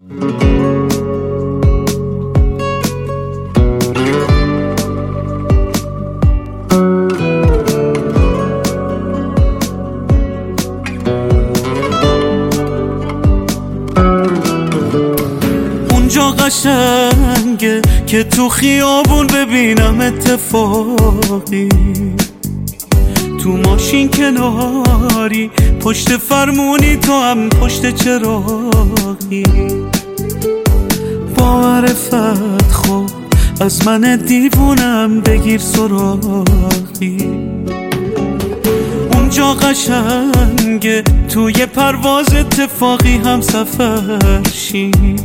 اونجا قشنگه که تو خیابون ببینم اتفاقی، تو ماشین کناری، پشت فرمونی، تو هم پشت چراغی. با معرفت خوب از من دیوونم بگیر سراغی. اونجا قشنگه توی پرواز اتفاقی هم سفر شیم،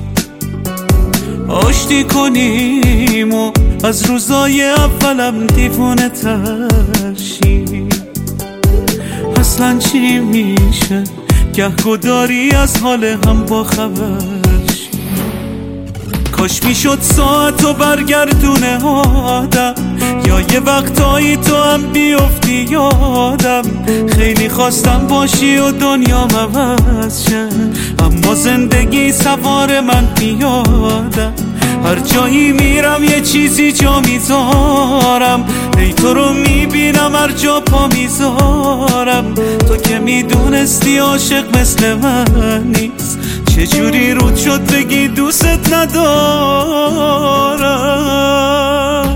آشتی کنیم و از روزای اولم دیوونه تر شیم. اصلا چی میشه گهگداری از حال هم با خبر شیم. کاش میشد ساعتو برگردونه آدم، یا یه وقتایی تو هم بیفتی یادم. خیلی خواستم باشی و دنیا عوض شه، اما زندگی سوار من پیادم. هر جایی میرم یه چیزی جا میذارم، ای تو رو میبینم هر جا پا میذارم. تو که میدونستی عاشق مثل من نیست، چجوری رود شد بگی دوست ندارم.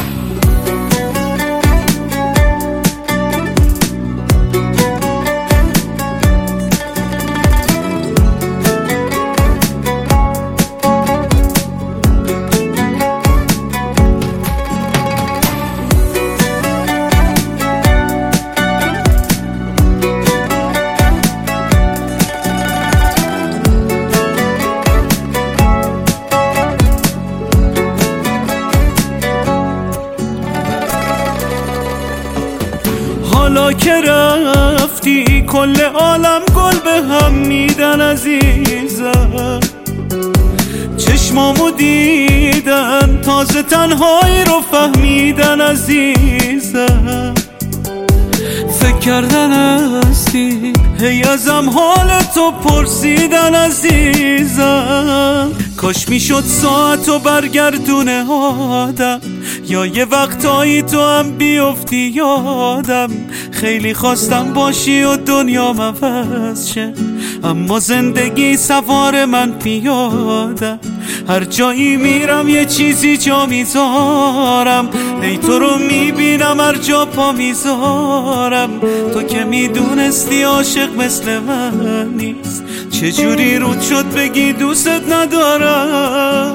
حالا که رفتی کل عالم گل به هم میدن عزیزم. چشمامو دیدن تازه تنهایی رو فهمیدن عزیزم. فکر کردن هستی هی ازم حال تو پرسیدن عزیزم. کاش میشد ساعتو برگردونه آدم، یا یه وقتایی تو هم بیفتی یادم. خیلی خواستم باشی و دنیا عوض شه، اما زندگی سوار من پیادم. هر جایی میرم یه چیزی جا میذارم، ای تو رو میبینم هر جا پا میذارم. تو که میدونستی عاشق مثل من نیست، چجوری رود شد بگی دوست ندارم.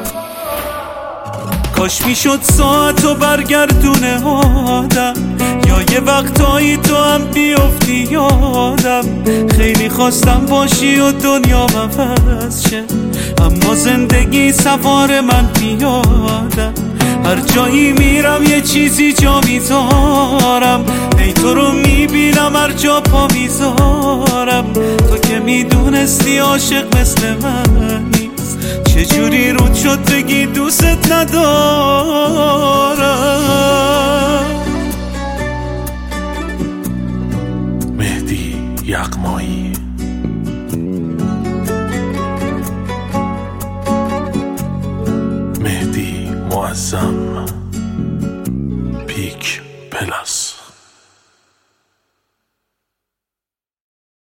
کاش میشد ساعتو برگردونه آدم، یا یه وقتایی تو هم بیفتی یادم. خیلی خواستم باشی و دنیا عوض شه، اما زندگی سوار من پیادم. هر جایی میرم یه چیزی جا میذارم، ای تو رو میبینم هر جا پا میذارم. تو که میدونستی عاشق مثل من نیست، چجوری رود شد بگی دوست ندارم. مهدی یغمایی. مهدی معظم پیک پلاس.